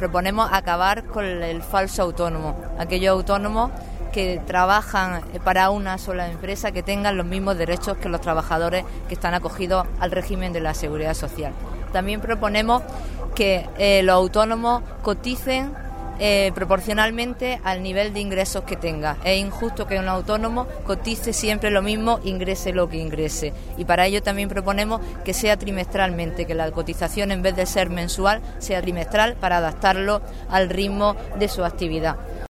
proponemos acabar con el falso autónomo, aquellos autónomos que trabajan para una sola empresa, que tengan los mismos derechos que los trabajadores que están acogidos al régimen de la Seguridad Social. También proponemos que los autónomos coticen proporcionalmente al nivel de ingresos que tenga. Es injusto que un autónomo cotice siempre lo mismo, ingrese lo que ingrese. Y para ello también proponemos que sea trimestralmente, que la cotización en vez de ser mensual sea trimestral para adaptarlo al ritmo de su actividad.